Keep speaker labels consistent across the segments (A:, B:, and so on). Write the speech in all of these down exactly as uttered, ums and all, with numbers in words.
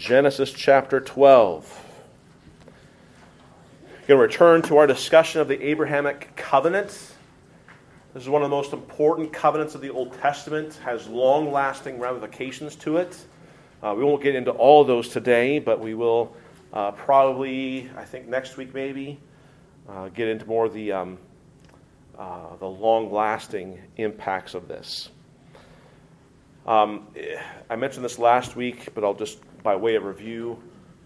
A: Genesis chapter twelve. We're going to return to our discussion of the Abrahamic covenant. This is one of the most important covenants of the Old Testament, has long-lasting ramifications to it. Uh, we won't get into all of those today, but we will uh, probably, I think next week maybe, uh, get into more of the, um, uh, the long-lasting impacts of this. Um, I mentioned this last week, but I'll just, by way of review,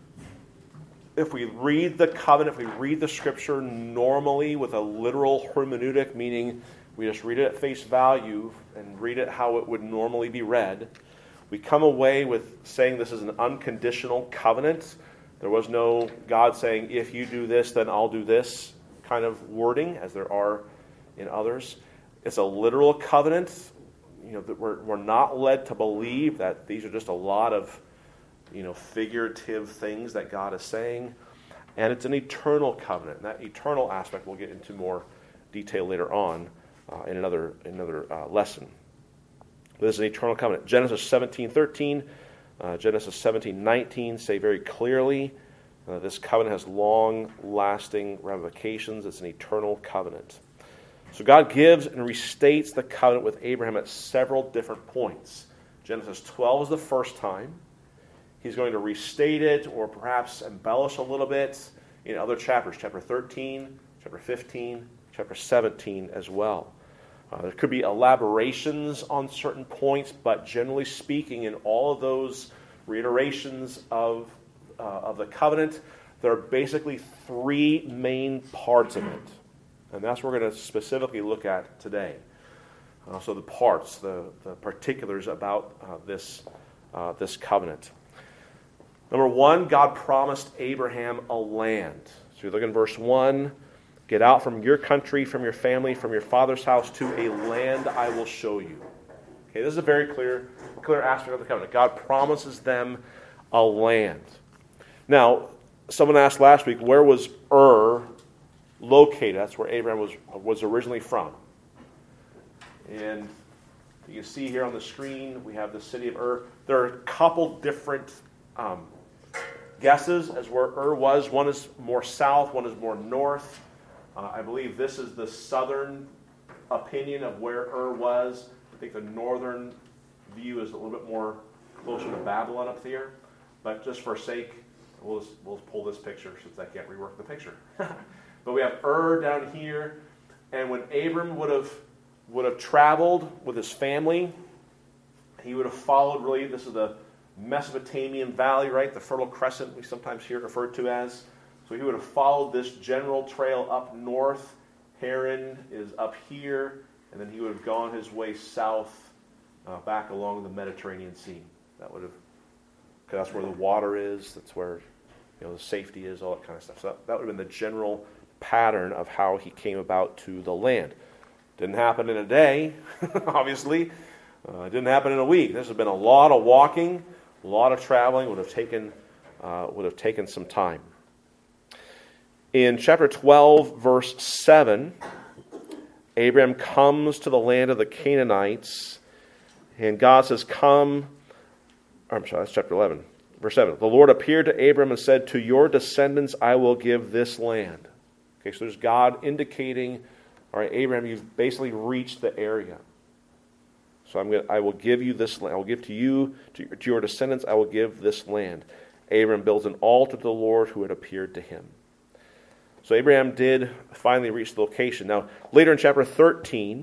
A: if we read the covenant, if we read the scripture normally with a literal hermeneutic, meaning we just read it at face value and read it how it would normally be read, we come away with saying this is an unconditional covenant. There was no God saying, if you do this, then I'll do this kind of wording, as there are in others. It's a literal covenant. You know, that we're, we're not led to believe that these are just a lot of, you know, figurative things that God is saying. And it's an eternal covenant. And that eternal aspect we'll get into more detail later on uh, in another, another uh, lesson. This is an eternal covenant. Genesis seventeen thirteen, uh, Genesis seventeen nineteen say very clearly uh, this covenant has long-lasting ramifications. It's an eternal covenant. So God gives and restates the covenant with Abraham at several different points. Genesis twelve is the first time. He's going to restate it or perhaps embellish a little bit in other chapters, chapter thirteen, chapter fifteen, chapter seventeen as well. Uh, there could be elaborations on certain points, but generally speaking, in all of those reiterations of, uh, of the covenant, there are basically three main parts of it. And that's what we're going to specifically look at today. Uh, so the parts, the, the particulars about uh, this, uh, this covenant. Number one, God promised Abraham a land. So you look in verse one, get out from your country, from your family, from your father's house to a land I will show you. Okay, this is a very clear, clear aspect of the covenant. God promises them a land. Now, someone asked last week, where was Ur located? That's where Abraham was, was originally from. And you can see here on the screen, we have the city of Ur. There are a couple different um, guesses as where Ur was. One is more south, one is more north. Uh, I believe this is the southern opinion of where Ur was. I think the northern view is a little bit more closer to Babylon up here. But just for sake, we'll just, we'll pull this picture since I can't rework the picture. But we have Ur down here. And when Abram would have would have traveled with his family, he would have followed really, this is the Mesopotamian Valley, right? The Fertile Crescent we sometimes hear referred to as. So he would have followed this general trail up north. Haran is up here. And then he would have gone his way south uh, back along the Mediterranean Sea. That would have, because that's where the water is. That's where, you know, the safety is, all that kind of stuff. So that, that would have been the general pattern of how he came about to the land. Didn't happen in a day, obviously. Uh, it didn't happen in a week. This has been a lot of walking, a lot of traveling. Would have taken uh, would have taken some time. In chapter twelve, verse seven, Abraham comes to the land of the Canaanites, and God says, "Come." I'm sorry, that's chapter eleven, verse seven. The Lord appeared to Abram and said, "To your descendants I will give this land." Okay, so there's God indicating, all right, Abraham, you've basically reached the area. So I'm going to, I will give you this land. I will give to you, to, to your descendants, I will give this land. Abraham builds an altar to the Lord who had appeared to him. So Abraham did finally reach the location. Now, later in chapter thirteen,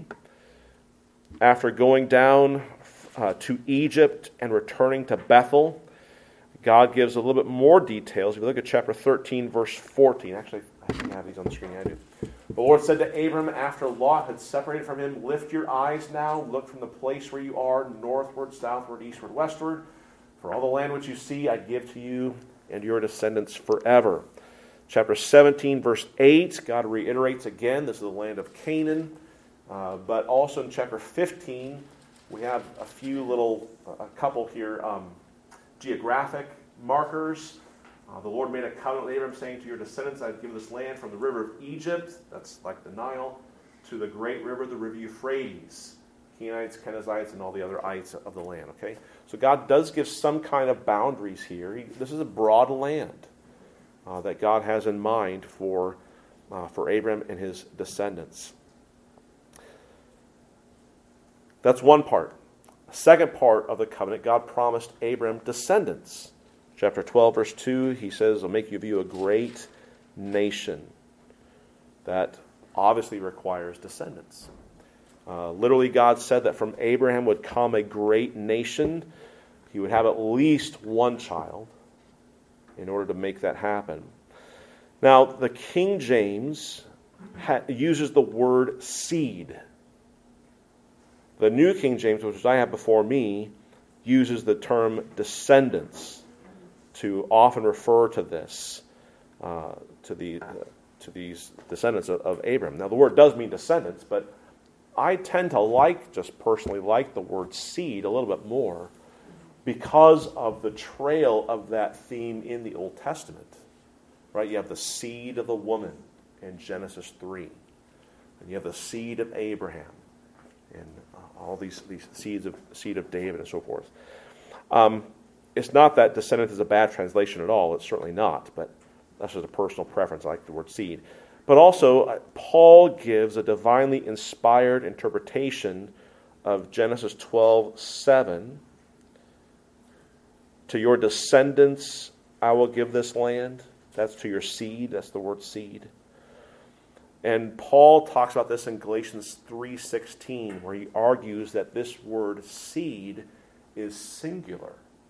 A: after going down uh, to Egypt and returning to Bethel, God gives a little bit more details. If you look at chapter thirteen, verse fourteen, actually, I think I have these on the screen. I do. The Lord said to Abram after Lot had separated from him, "Lift your eyes now, look from the place where you are, northward, southward, eastward, westward. For all the land which you see, I give to you and your descendants forever." Chapter seventeen, verse eight, God reiterates again, this is the land of Canaan. Uh, but also in chapter fifteen, we have a few little, a couple here, um, geographic markers. Uh, the Lord made a covenant with Abram, saying, "To your descendants I give this land from the river of Egypt," that's like the Nile, "to the great river, the river Euphrates." Canaanites, Kenizzites, and all the other ites of the land. Okay, so God does give some kind of boundaries here. He, this is a broad land uh, that God has in mind for uh, for Abraham and his descendants. That's one part. Second part of the covenant, God promised Abraham descendants. Chapter twelve, verse two, he says, I'll make of you a great nation. That obviously requires descendants. Uh, literally, God said that from Abraham would come a great nation. He would have at least one child in order to make that happen. Now, the King James ha- uses the word seed. The New King James, which I have before me, uses the term descendants to often refer to this, uh, to the uh, to these descendants of, of Abraham. Now, the word does mean descendants, but I tend to like, just personally like the word seed a little bit more because of the trail of that theme in the Old Testament. Right? You have the seed of the woman in Genesis three, and you have the seed of Abraham, and uh, all these these seeds of seed of David and so forth. Um, it's not that descendant is a bad translation at all. It's certainly not, but that's just a personal preference. I like the word seed. But also, uh, Paul gives a divinely inspired interpretation of Genesis twelve seven. To your descendants I will give this land. That's to your seed. That's the word seed. And Paul talks about this in Galatians three sixteen, where he argues that this word seed is singular,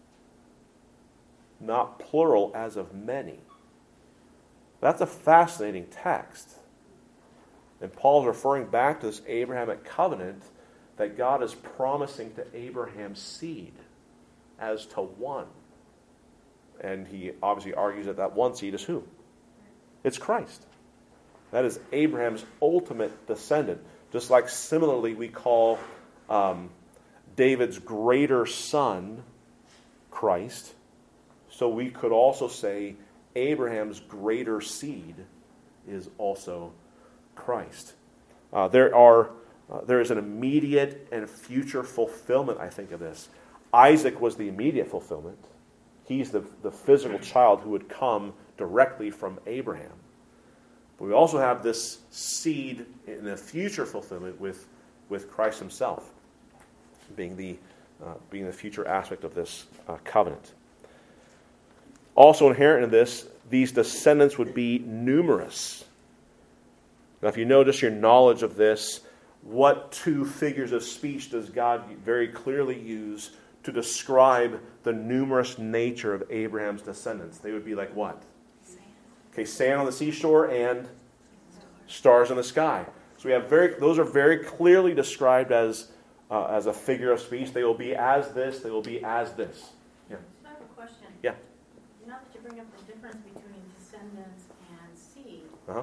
A: not plural as of many. That's a fascinating text. And Paul's referring back to this Abrahamic covenant that God is promising to Abraham's seed as to one. And he obviously argues that that one seed is who? It's Christ. That is Abraham's ultimate descendant. Just like similarly we call um, David's greater son Christ, so we could also say Abraham's greater seed is also Christ. Uh, there are uh, there is an immediate and future fulfillment, I think, of this. Isaac was the immediate fulfillment. He's the, the physical child who would come directly from Abraham. But we also have this seed in the future fulfillment with, with Christ himself being the, uh, being the future aspect of this uh, covenant. Also inherent in this, these descendants would be numerous. Now, if you notice your knowledge of this, what two figures of speech does God very clearly use to describe the numerous nature of Abraham's descendants? They would be like what? Sand. Okay, sand on the seashore and stars in the sky. So we have very; those are very clearly described as uh, as a figure of speech. They will be as this. They will be as this.
B: Yeah. So I have a question.
A: Yeah.
B: Now that you bring up the difference between descendants and seed,
A: uh-huh.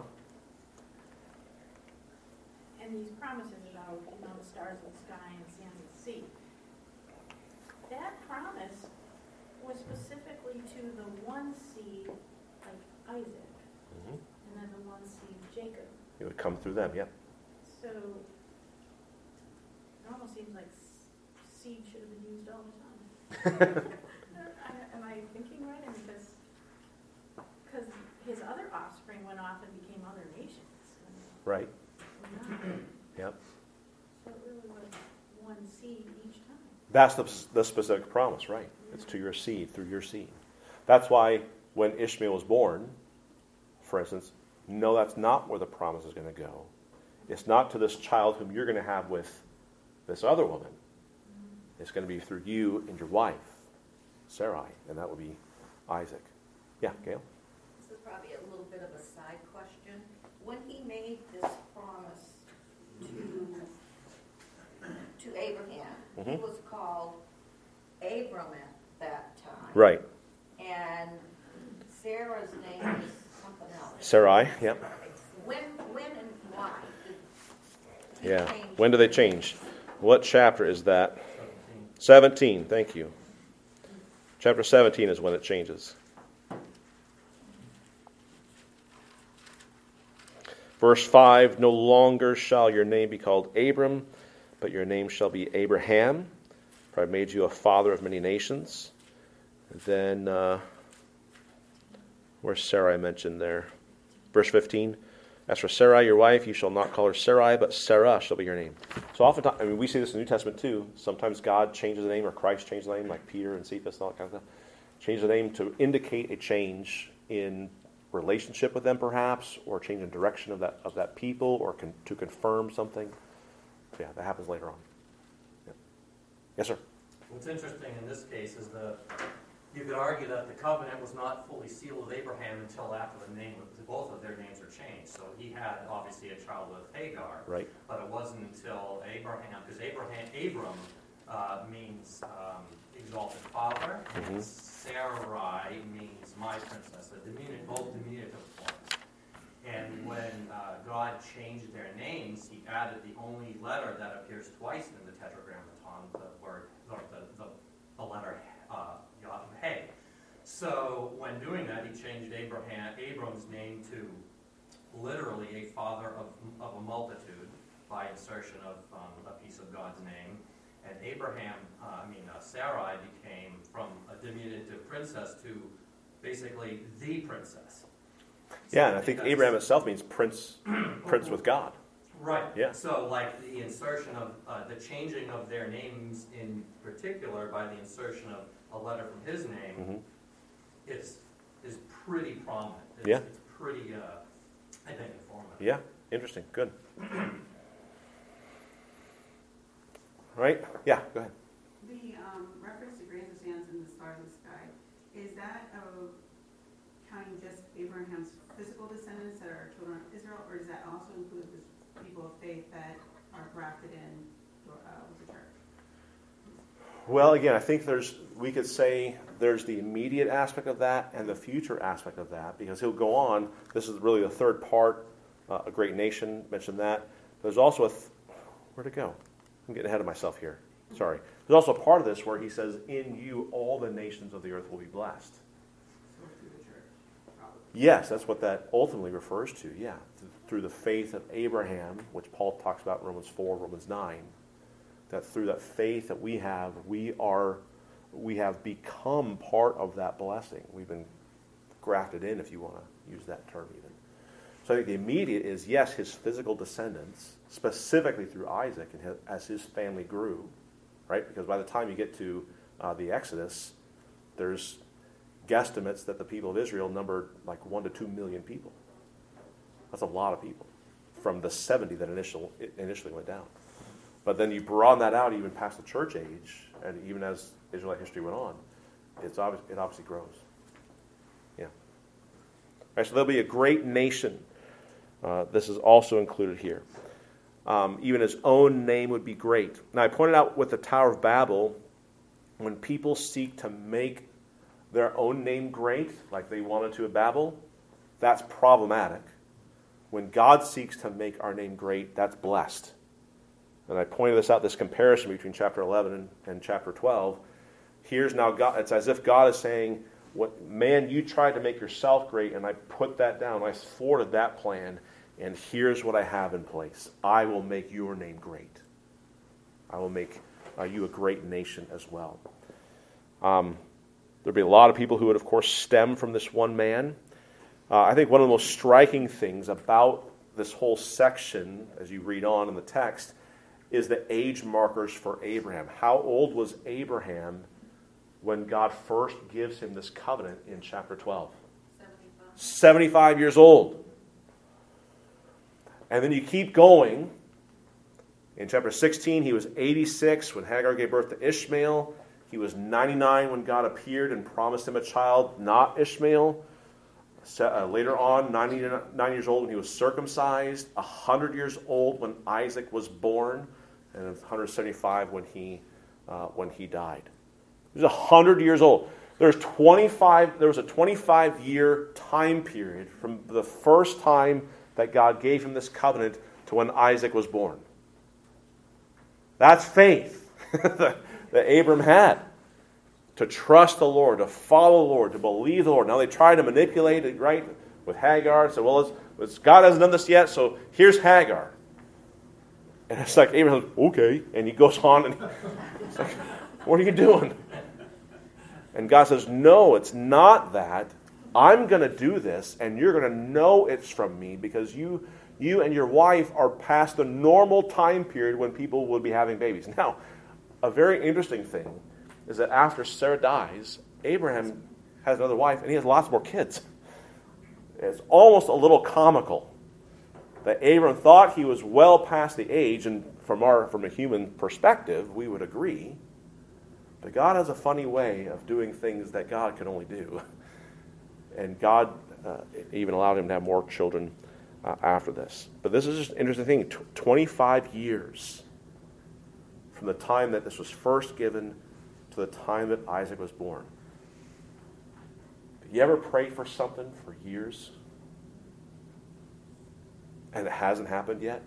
B: and these promises about, you know, the stars of the sky and sand of the sea, that promise was specifically to the one seed, like Isaac, mm-hmm. and then the one seed, Jacob.
A: It would come through them, yeah.
B: So it almost seems like seed should have been used all the time. Am I thinking right? I mean, because because his other offspring went off and became other nations.
A: Right.
B: Yeah.
A: Yep.
B: So it really was one seed each time.
A: That's the, the specific promise, right? Yeah. It's to your seed, through your seed. That's why when Ishmael was born, for instance, no, that's not where the promise is going to go. It's not to this child whom you're going to have with this other woman. Mm-hmm. It's going to be through you and your wife, Sarai, and that will be Isaac. Yeah, Gail?
C: This is probably a little bit of a side question. When he made this promise to to Abraham, mm-hmm. he was called Abram at that time.
A: Right.
C: And Sarah's name is something else.
A: Sarai, yep.
C: When, when and why did he
A: yeah.
C: change?
A: When do they change? What chapter is that? seventeen, thank you. Chapter seventeen is when it changes. Verse five, no longer shall your name be called Abram, but your name shall be Abraham, for I made you a father of many nations. And then, uh, where's Sarai mentioned there? Verse fifteen. As for Sarai, your wife, you shall not call her Sarai, but Sarah shall be your name. So oftentimes, I mean, we see this in the New Testament too. Sometimes God changes the name, or Christ changes the name, like Peter and Cephas and all that kind of stuff. Change the name to indicate a change in relationship with them, perhaps, or change in direction of that of that people, or con- to confirm something. Yeah, that happens later on. Yeah. Yes, sir.
D: What's interesting in this case is that you could argue that the covenant was not fully sealed with Abraham until after the name of both of their names were changed. So he had obviously a child with Hagar,
A: right?
D: But it wasn't until Abraham, because Abraham, Abram uh, means um, exalted father, mm-hmm. and Sarai means my princess. A diminutive, both diminutive forms. And when uh, God changed their names, he added the only letter that appears twice in the Tetragrammaton, the word, or the, the, the letter uh, Hey. So when doing that, he changed Abraham, Abram's name to literally a father of, of a multitude by insertion of um, a piece of God's name. And Abraham, uh, I mean, uh, Sarai became from a diminutive princess to basically the princess.
A: Yeah, and I think Abraham itself means prince, prince with God.
D: Right.
A: Yeah.
D: So, like the insertion of uh, the changing of their names in particular by the insertion of a letter from his name, mm-hmm. is is pretty prominent. It's,
A: yeah.
D: It's pretty, uh, I think, informative.
A: Yeah. Interesting. Good. Right? Yeah. Go ahead.
E: The um, reference to grains of sands and the stars of the sky, is that uh, counting just Abraham's physical descendants that are children of Israel, or does that also include the people of faith that are grafted in uh, with the church?
A: Well, again, I think there's, we could say there's the immediate aspect of that and the future aspect of that, because he'll go on. This is really the third part, uh, a great nation, mentioned that. There's also a, th- where'd it go? I'm getting ahead of myself here. Sorry. There's also a part of this where he says, in you all the nations of the earth will be blessed.
E: So through the church, probably.
A: Yes, that's what that ultimately refers to, yeah. Through the faith of Abraham, which Paul talks about in Romans four, Romans nine. That through that faith that we have, we are, we have become part of that blessing. We've been grafted in, if you want to use that term even. So I think the immediate is, yes, his physical descendants, specifically through Isaac, and his, as his family grew, right? Because by the time you get to uh, the Exodus, there's guesstimates that the people of Israel numbered like one to two million people. That's a lot of people from the seventy that initial, initially went down. But then you broaden that out even past the church age, and even as Israelite history went on, it's obvious, it obviously grows. Yeah. All right, so there'll be a great nation. Uh, this is also included here. Um, even his own name would be great. Now, I pointed out with the Tower of Babel, when people seek to make their own name great, like they wanted to at Babel, that's problematic. When God seeks to make our name great, that's blessed. And I pointed this out, this comparison between chapter eleven and, and chapter twelve. Here's now God, it's as if God is saying, "What man, you tried to make yourself great, and I put that down. I thwarted that plan, and here's what I have in place. I will make your name great. I will make uh, you a great nation as well." Um, there'd be a lot of people who would, of course, stem from this one man. Uh, I think one of the most striking things about this whole section, as you read on in the text, is the age markers for Abraham. How old was Abraham when God first gives him this covenant in chapter twelve?
C: seventy-five.
A: seventy-five years old. And then you keep going. In chapter sixteen, he was eighty-six when Hagar gave birth to Ishmael. He was ninety-nine when God appeared and promised him a child, not Ishmael. Uh, later on, ninety-nine years old when he was circumcised. one hundred years old when Isaac was born. And one hundred seventy-five when he uh, when he died. He was one hundred years old. There's twenty-five. There was a twenty-five year time period from the first time that God gave him this covenant to when Isaac was born. That's faith that, that Abram had. To trust the Lord, to follow the Lord, to believe the Lord. Now they try to manipulate it, right, with Hagar. So, well, it's, it's, God hasn't done this yet, so here's Hagar. And it's like, Abraham's, okay. And he goes on and it's like, what are you doing? And God says, no, it's not that. I'm going to do this, and you're going to know it's from me because you you and your wife are past the normal time period when people would be having babies. Now, a very interesting thing is that after Sarah dies, Abraham has another wife, and he has lots more kids. It's almost a little comical that Abraham thought he was well past the age, and from our from a human perspective, we would agree. But God has a funny way of doing things that God can only do. And God uh, even allowed him to have more children uh, after this. But this is just an interesting thing. Tw- twenty-five years from the time that this was first given to the time that Isaac was born. Did you ever pray for something for years? And it hasn't happened yet?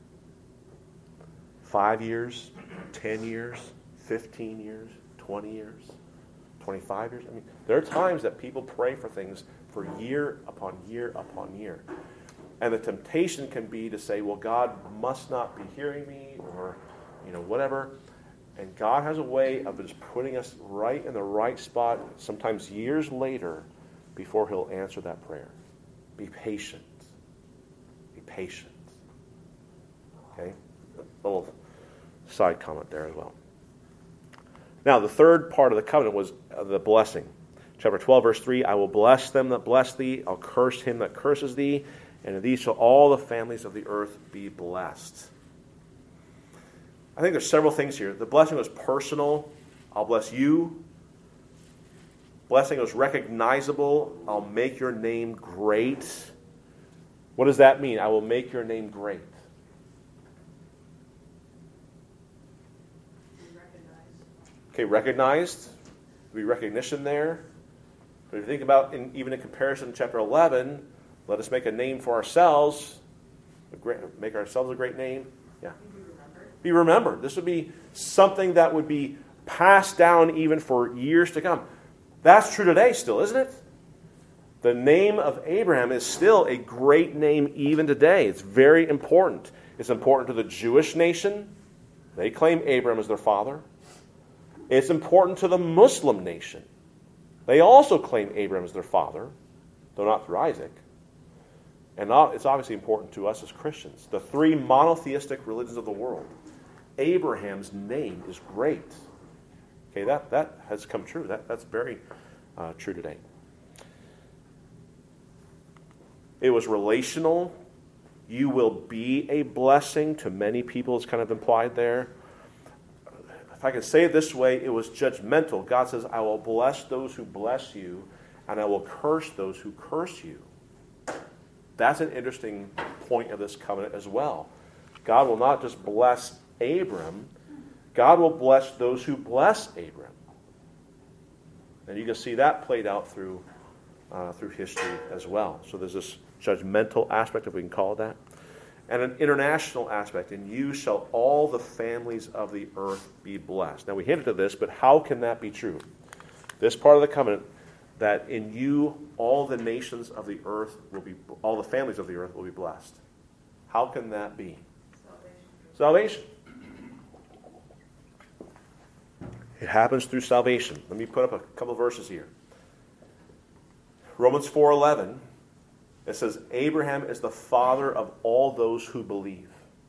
A: Five years? Ten years? Fifteen years? Twenty years? twenty-five years? I mean, there are times that people pray for things for year upon year upon year. And the temptation can be to say, well, God must not be hearing me, or, you know, whatever. And God has a way of just putting us right in the right spot, sometimes years later, before he'll answer that prayer. Be patient. Be patient. Okay? A little side comment there as well. Now, the third part of the covenant was the blessing. Chapter twelve, verse three, I will bless them that bless thee, I'll curse him that curses thee, and in thee shall all the families of the earth be blessed. I think there's several things here. The blessing was personal. I'll bless you. Blessing was recognizable. I'll make your name great. What does that mean? I will make your name great. Okay, recognized. There'll be recognition there. But if you think about, in, even in comparison to chapter eleven, let us make a name for ourselves. A great, make ourselves a great name. Yeah.
E: Be remembered.
A: Be remembered. This would be something that would be passed down even for years to come. That's true today still, isn't it? The name of Abraham is still a great name even today. It's very important. It's important to the Jewish nation. They claim Abraham as their father. It's important to the Muslim nation. They also claim Abraham as their father, though not through Isaac. And it's obviously important to us as Christians. The three monotheistic religions of the world. Abraham's name is great. Okay, that, that has come true. That, that's very uh, true today. It was relational. You will be a blessing to many people, is kind of implied there. If I can say it this way, it was judgmental. God says, I will bless those who bless you, and I will curse those who curse you. That's an interesting point of this covenant as well. God will not just bless Abram, God will bless those who bless Abram. And you can see that played out through, uh, through history as well. So there's this judgmental aspect, if we can call it that. And an international aspect. In you shall all the families of the earth be blessed. Now we hinted at this, but how can that be true? This part of the covenant, that in you all the nations of the earth will be, all the families of the earth will be blessed. How can that be? Salvation. Salvation. It happens through salvation. Let me put up a couple of verses here. Romans four eleven. It says, Abraham is the father of all those who believe.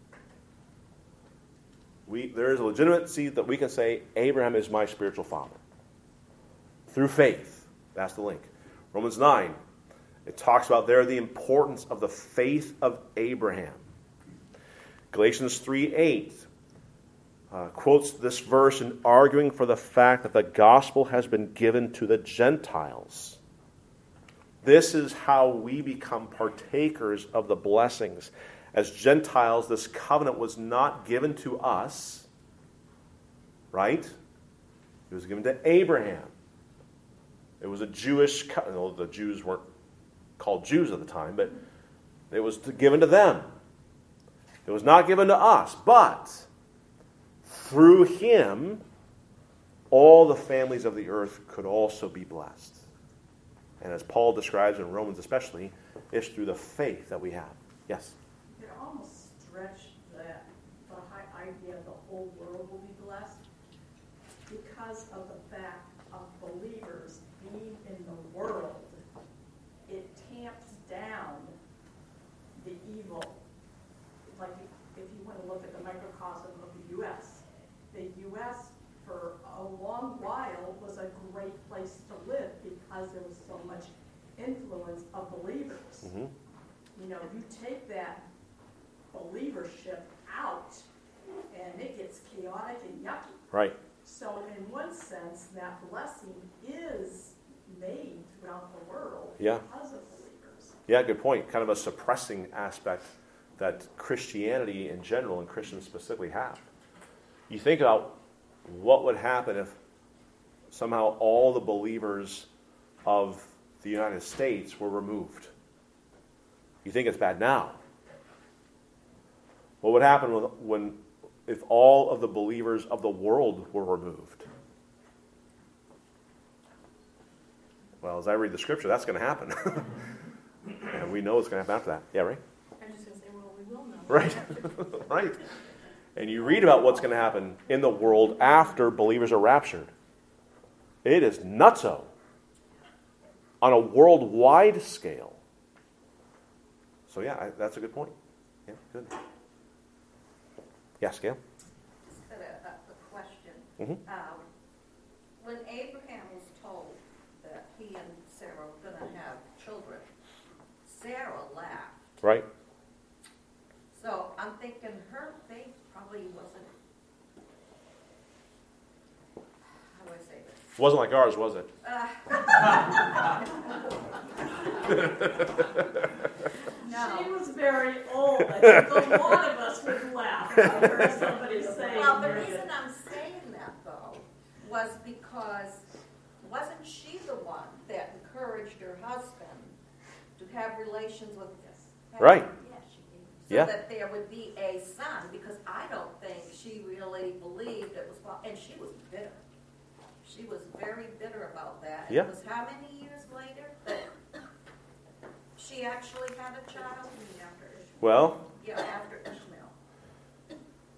A: We, there is a legitimacy that we can say, Abraham is my spiritual father. Through faith. That's the link. Romans nine. It talks about there the importance of the faith of Abraham. Galatians three eight uh, quotes this verse in arguing for the fact that the gospel has been given to the Gentiles. This is how we become partakers of the blessings. As Gentiles, this covenant was not given to us, right? It was given to Abraham. It was a Jewish covenant. Well, the Jews weren't called Jews at the time, but it was given to them. It was not given to us, but through him, all the families of the earth could also be blessed. And as Paul describes in Romans especially, it's through the faith that we have. Yes?
F: It almost stretched that, the idea the whole world will be blessed because of the fact of believers being in the world. It tamps down the evil. Like if you want to look at the microcosm of the U S, the U S for a long while was a great place to live because there was so much influence of believers.
A: Mm-hmm.
F: You know, you take that believership out and it gets chaotic and yucky.
A: Right.
F: So in one sense, that blessing is made throughout the world
A: Yeah.
F: because of believers.
A: Yeah, good point. Kind of a suppressing aspect that Christianity in general and Christians specifically have. You think about what would happen if somehow all the believers of the United States were removed. You think it's bad now. What would happen when, when if all of the believers of the world were removed? Well, as I read the scripture, that's going to happen. And we know it's going to happen after that. Yeah, right?
B: I'm just going to say, well, we will know.
A: Right. Right. And you read about what's going to happen in the world after believers are raptured. It is nutso on a worldwide scale. So yeah, I, that's a good point. Yeah, good. Yes, Gail?
C: Just got a, a question.
A: Mm-hmm.
C: Um, when Abraham was told that he and Sarah were going to have children, Sarah laughed.
A: Right.
C: So I'm thinking her faith probably wasn't, how do I say this?
A: Wasn't like ours, was it?
C: Uh, no.
F: She was very old. I think a lot of us would laugh when I heard somebody say
C: Well, the
F: that.
C: reason I'm saying that, though, was because wasn't she the one that encouraged her husband to have relations with this?
A: Right.
C: Yeah, she did. So
A: Yeah.
C: that there would be a son, because I don't think she really believed it was, and she was bitter. She was very bitter about that. And
A: Yeah.
C: it was how many years later that she actually had a child? After Ishmael.
A: Well,
C: Yeah, after Ishmael.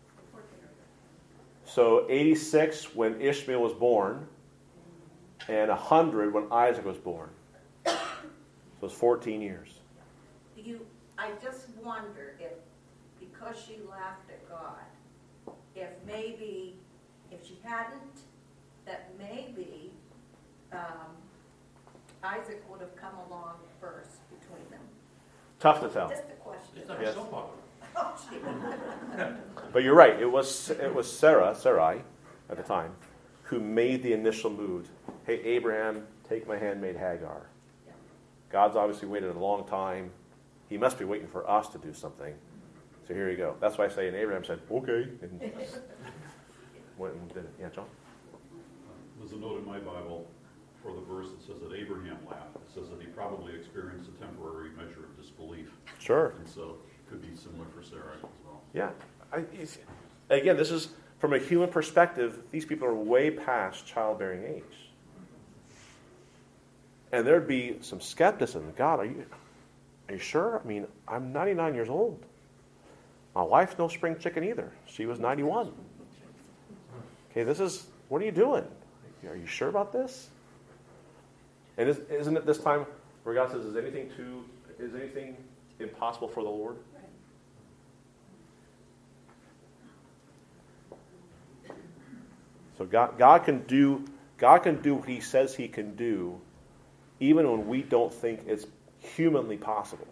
A: so eighty-six when Ishmael was born, and one hundred when Isaac was born. So it's fourteen years.
C: You, I just wonder if, because she laughed at God, if maybe, if she hadn't, that maybe um, Isaac would have come along first between them.
A: Tough to tell.
C: Just a question.
D: It's like
A: Yes.
D: a soap opera.
C: Oh, gee.
A: But you're right. It was it was Sarah, Sarai, at the time, who made the initial move. Hey, Abraham, take my handmaid Hagar.
C: Yeah.
A: God's obviously waited a long time. He must be waiting for us to do something. So here you go. That's why I say, and Abraham said, okay, and went and did it. Yeah, John?
G: There's a note in my Bible for the verse that says that Abraham laughed. It says that he probably experienced a temporary measure of disbelief.
A: Sure.
G: And so it could be similar for Sarah as well.
A: Yeah. I, it's- again, this is, from a human perspective, these people are way past childbearing age. And there'd be some skepticism. God, are you, are you sure? I mean, I'm ninety-nine years old. My wife's no spring chicken either. She was ninety-one. Okay, this is, what are you doing? Are you sure about this? And is, isn't it this time where God says, is anything too, is anything impossible for the Lord? So God, God can do, God can do what He says He can do, even when we don't think it's humanly possible.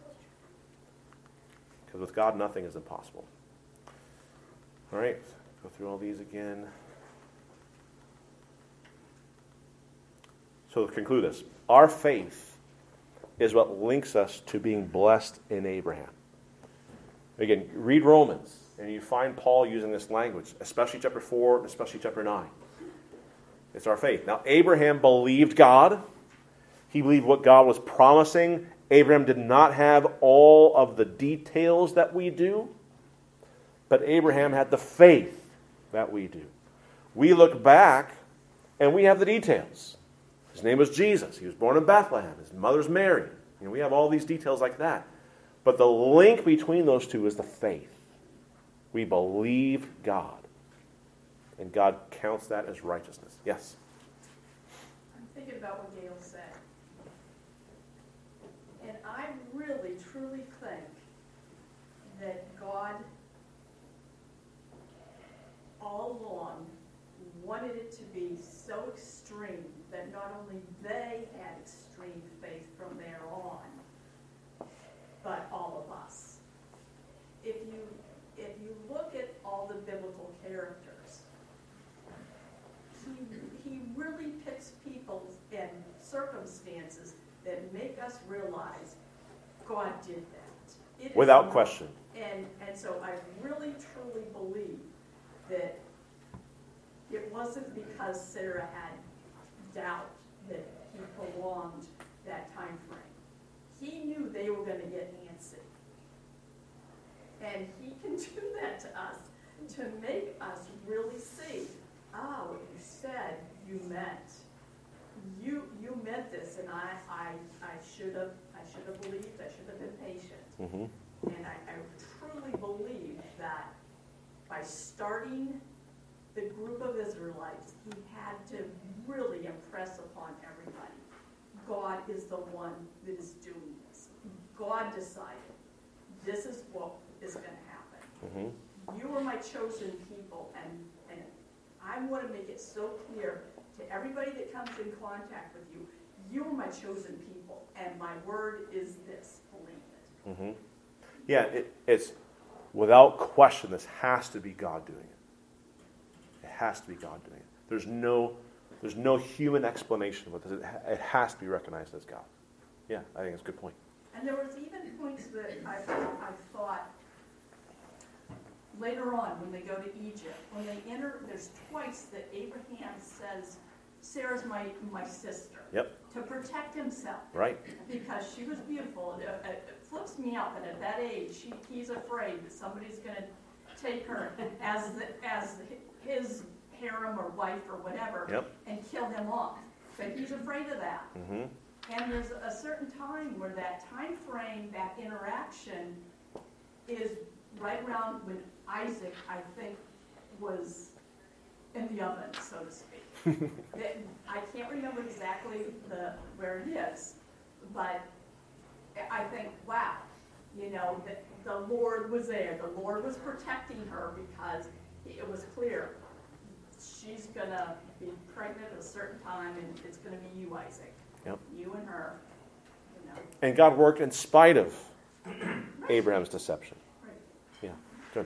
A: Because with God, nothing is impossible. All right, go through all these again. So to conclude this, our faith is what links us to being blessed in Abraham. Again, read Romans, and you find Paul using this language, especially chapter four and especially chapter nine. It's our faith. Now, Abraham believed God. He believed what God was promising. Abraham did not have all of the details that we do, but Abraham had the faith that we do. We look back, and we have the details. His name was Jesus. He was born in Bethlehem. His mother's Mary. You know, we have all these details like that. But the link between those two is the faith. We believe God. And God counts that as righteousness. Yes?
F: I'm thinking about what Gail said. And I really, truly think that God, all along, wanted it to be so extreme that not only they had extreme faith from there on, but all of us. If you if you look at all the biblical characters, he, he really picks people and circumstances that make us realize God did that. It
A: Without
F: is,
A: question.
F: And, and so I really, truly believe that it wasn't because Sarah had doubt that he prolonged that time frame. He knew they were going to get antsy. And he can do that to us to make us really see, ah, what you said, you meant. You you meant this, and I I, I should have I should have believed. I should have been patient.
A: Mm-hmm.
F: And I, I truly believe that by starting the group of Israelites, he had to really impress upon everybody, God is the one that is doing this. God decided this is what is going to happen.
A: Mm-hmm.
F: You are my chosen people, and, and I want to make it so clear to everybody that comes in contact with you, you are my chosen people, and my word is this, believe it.
A: Mm-hmm. Yeah, it, it's without question, this has to be God doing it. It has to be God doing it. There's no, there's no human explanation with this. It, it has to be recognized as God. Yeah, I think that's a good point.
F: And there was even points that I, I thought later on when they go to Egypt, when they enter, there's twice that Abraham says, Sarah's my, my sister.
A: Yep.
F: To protect himself.
A: Right.
F: Because she was beautiful. It, it, it flips me out that at that age, she, he's afraid that somebody's going to take her as the, as his harem or wife or whatever,
A: yep,
F: and kill him off. But he's afraid of that.
A: Mm-hmm.
F: And there's a certain time where that time frame, that interaction, is right around when Isaac, I think, was in the oven, so to speak. That, I can't remember exactly the where it is, but I think, wow, you know, the, the Lord was there. The Lord was protecting her because it was clear she's going to be pregnant at a certain time, and it's going to be you, Isaac.
A: Yep.
F: You and her, you know.
A: And God worked in spite of Abraham's deception.
F: Right.
A: Yeah, good.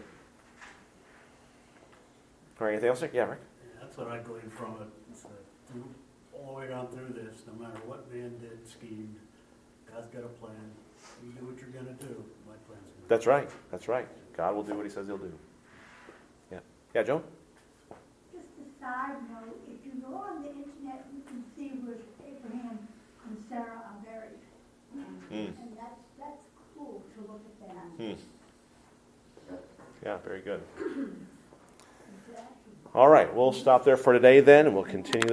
A: All right, anything else? Yeah, Rick?
H: Yeah, that's what I gleaned from it. It's, uh, through, all the way down through this, no matter what man did, schemed, God's got a plan. You do what you're going to do. My plan's going to
A: That's right. That's right. God will do what he says he'll do. Yeah. Yeah, Joan?
I: Just a side note, if you go on the internet, you can see where Abraham and Sarah are buried.
A: Mm.
I: And that's, that's cool to look at that.
A: Mm. Yeah, very good.
I: Exactly.
A: All right, we'll stop there for today then, and we'll continue